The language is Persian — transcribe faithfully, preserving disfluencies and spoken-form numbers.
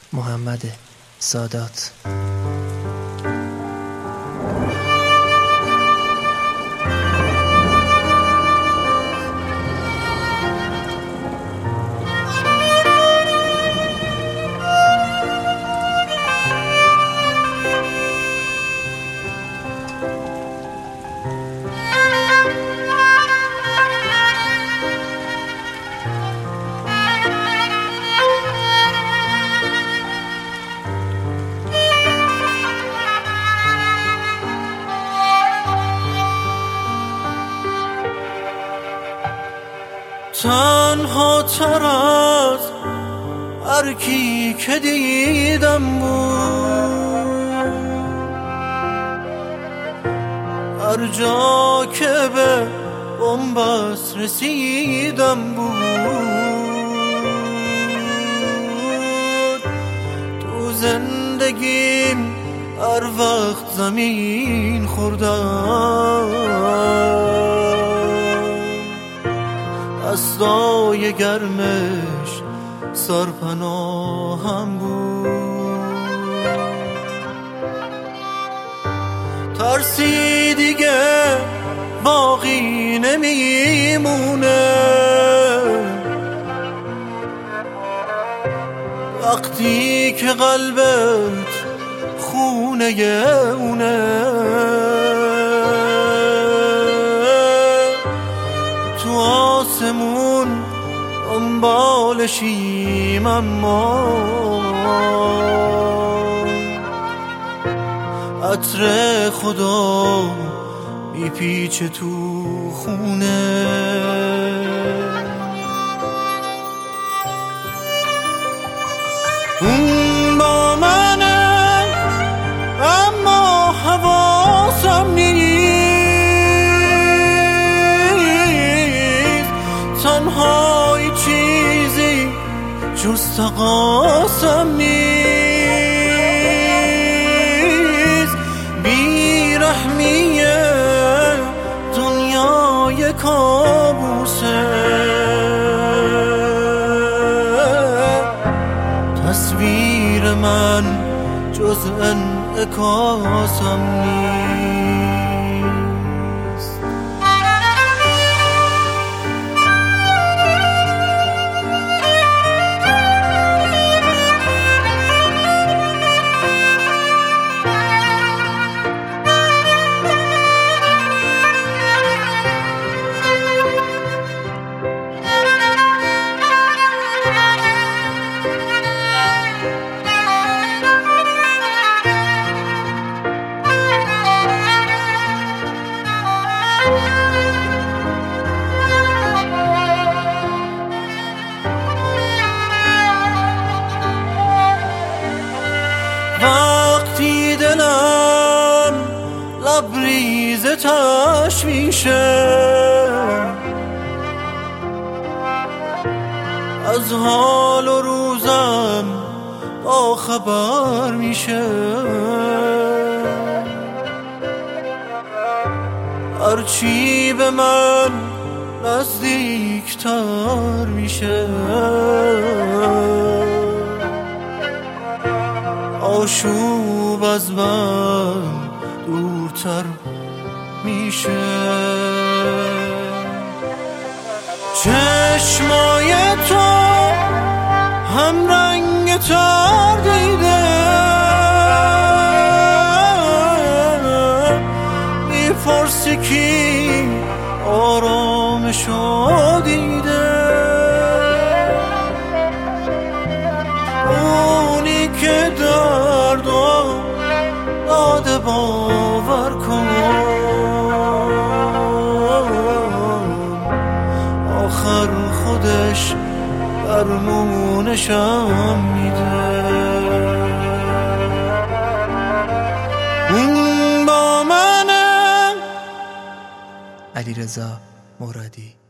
محمد سادات. تنها تر از هر کی که دیدم بود، هر جا که به بنبست رسیدم بود. تو زندگیم هر وقت زمین خوردم، دستای گرمش سرپناهم بود. ترسی دیگه باقی نمیمونه وقتی که قلبت خونه اونه. تو آسمون دنبالشیم اما عطر خدا میپیچه تو خونه. اون با منه اما حواسم نیست، تنهای چیزی جز تقاسم نیست. بیرحمی دنیای کابوسه، تصویر من جز انعکاسم نیست. وقتی دلم لبریز تشویشه، از حال و روزم با خبر میشه. هرچی به من نزدیکتر میشه، آشوب از من دورتر میشه. چشمای تو هم رنگ تر دیده، میپرسی کی آرامشو دیده. اونی که دردو داده باور کن، آخر خودش درمونشم میده. اون با منه. علیرضا مرادی.